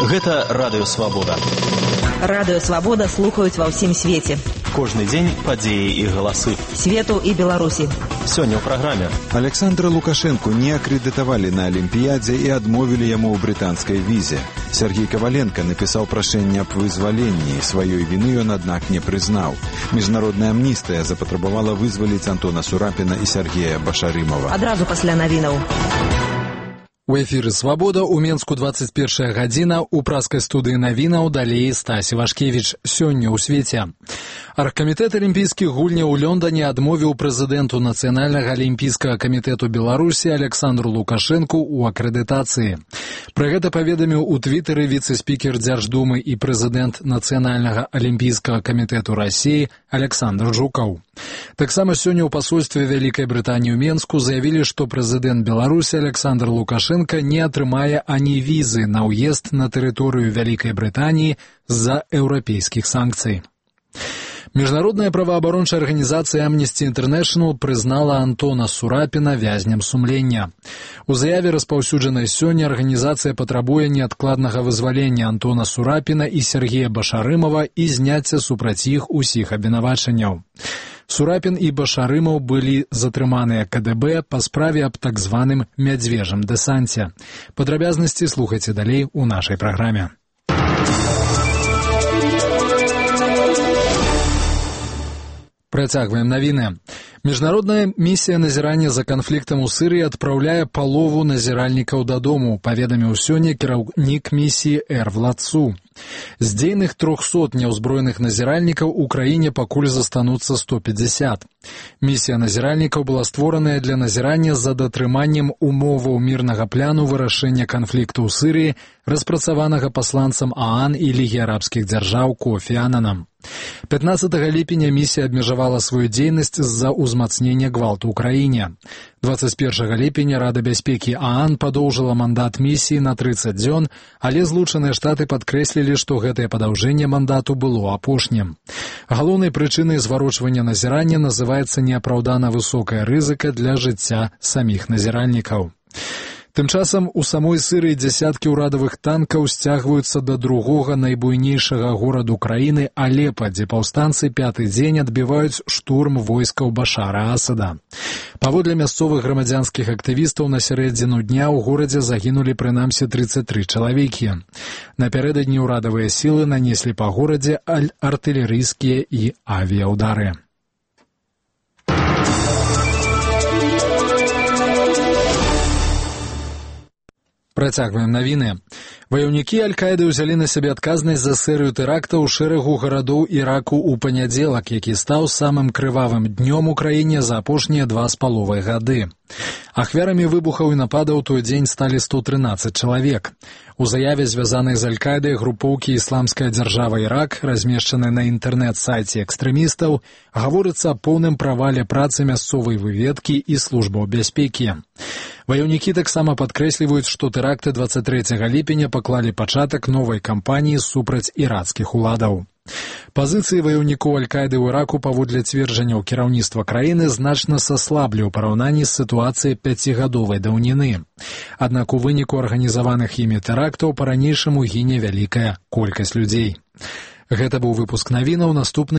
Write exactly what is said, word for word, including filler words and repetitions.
Гэта Радыё Свабода. Радыё Свабода слухаюць ва ўсім свеце. Кожны дзень падзеі і галасы. Свету і Беларусі. Сёння ў праграме. Александра Лукашенко не акрэдытавалі на Алімпіядзе і адмовілі яму ў брытанскай візе. Сергей Коваленко напісаў прашэнне аб вызваленні. Сваёй віны ён, аднак, не прызнаў. Міжнародная амністыя запатрабавала вызваліць Антона Сурапіна і Сергея Башарымова. Адразу пасля навінаў. У эфіры «Свабода» у Менску двадцать первая гадзіна, у праскай студыі навінаў далей Стась Івашкевіч. Сёння ў свеце. Аргкамітэт алімпійскіх гульняў у Лондоне адмовіў прэзідэнту Нацыянальнага алімпійскага камітэту Беларусі Александру Лукашэнку ў акрэдытацыі. Пра гэта паведаміў у твітары віцэ-спікер Дзярждумы і прэзідэнт Нацыянальнага алімпійскага камітэту Расіі Александр Жукаў. Таксама сёння ў пасольстве Вялікай Брытаніі ў Менску заявілі, што прэзідэнт Беларусі Александр Лукашенко не атрымае ані візы на ўезд на тэрыторыю Вялікай Брытаніі з-за еўрапейскіх санкцый. Міжнародная праваабарончая арганізацыя Amnesty International прызнала Антона Сурапіна вязням сумлення. У заяве, распаўсюджанай сёння, арганізацыя патрабуе неадкладнага вызвалення Антона Сурапіна і Сергея Башарымова і зняцця супраць іх усіх абвінавачанняў. Сурапін і Башарымаў былі затрыманыя ка дэ бэ па справе аб так званым мядзвежым дэсанце. Падрабязнасці слухайце далей у нашай праграме. Працягваем навіны. Міжнародная місія назірання за канфліктам у Сырыі адпраўляе палову назіральнікаў дадому, паведаміў сёння кіраўнік місіі Эр Владсу. З дзейных трохсот няўзброеных назіральнікаў у краіне пакуль застануцца сто пятьдесят. Місія назіральнікаў была створаная для назірання за датрыманнем умоваў мірнага пляну вырашэння канфлікту ў Сырыі, распрацаванага пасланцам ААН і Лігі арабскіх дзяржаў Кофі Ананам. пятнадцатага ліпеня місія абмежавала сваю дзейнасць з-за ўзмацнення гвалту ў краіне. двадцать первага ліпеня Рада бяспекі ААН падоўжыла мандат місіі на тридцать дзён, але Злучаныя Штаты падкрэслілі, што гэтае падаўжэнне мандату было апошнім. Галоўнай прычынай зварочвання назірання называецца неапраўдана высокая рызыка для жыцця саміх назіральнікаў. Тым часам у самой Сырыі дзясяткі ўрадавых танкаў сцягваюцца да другога найбуйнейшага гораду краіны Алепа, дзе паўстанцы пяты дзень адбіваюць штурм войскаў Башара Асада. Паводле мясцовых грамадзянскіх актывістаў, на сярэдзіну дня ў горадзе загінулі прынамсі тридцать три чалавекі. Напярэдадні ўрадавыя сілы нанеслі па горадзе артылерыйскія і авіяўдары. Працягваем навіны. Ваяўнікі Аль-Каіды ўзялі на сябе адказнасць за серыю тэрактаў у шэрагу гарадоў Іраку ў панядзелак, які стаў самым крывавым днём у краіне за апошнія два з паловай гады. Ахвярамі выбухаў і нападаў той дзень сталі сто трынаццаць чалавек. У заяве, звязанай з Аль-Каідай, групоўкі «Ісламская дзяржава Ірак», размешчанай на інтэрнэт-сайце экстрэмістаў, гаворыцца аб поўным правале працы мясцовай выведкі і службаў бяспекі. Ваяўнікі таксама падкрэсліваюць, што тэракты двадцать трэцяга ліпеня паклалі пачатак новай кампаніі супраць ірацкіх уладаў. Пазіцыі ваяўнікоў Аль-Каіды ў Іраку, паводле цверджанняў кіраўніцтва краіны, значна саслаблі ў параўнанні з сітуацыяй пяцігадовай даўніны. Аднак у выніку арганізаваных імі тэрактаў па-ранейшаму гіне вялікая колькасць людзей. Гэта быў выпуск навінаў, наступны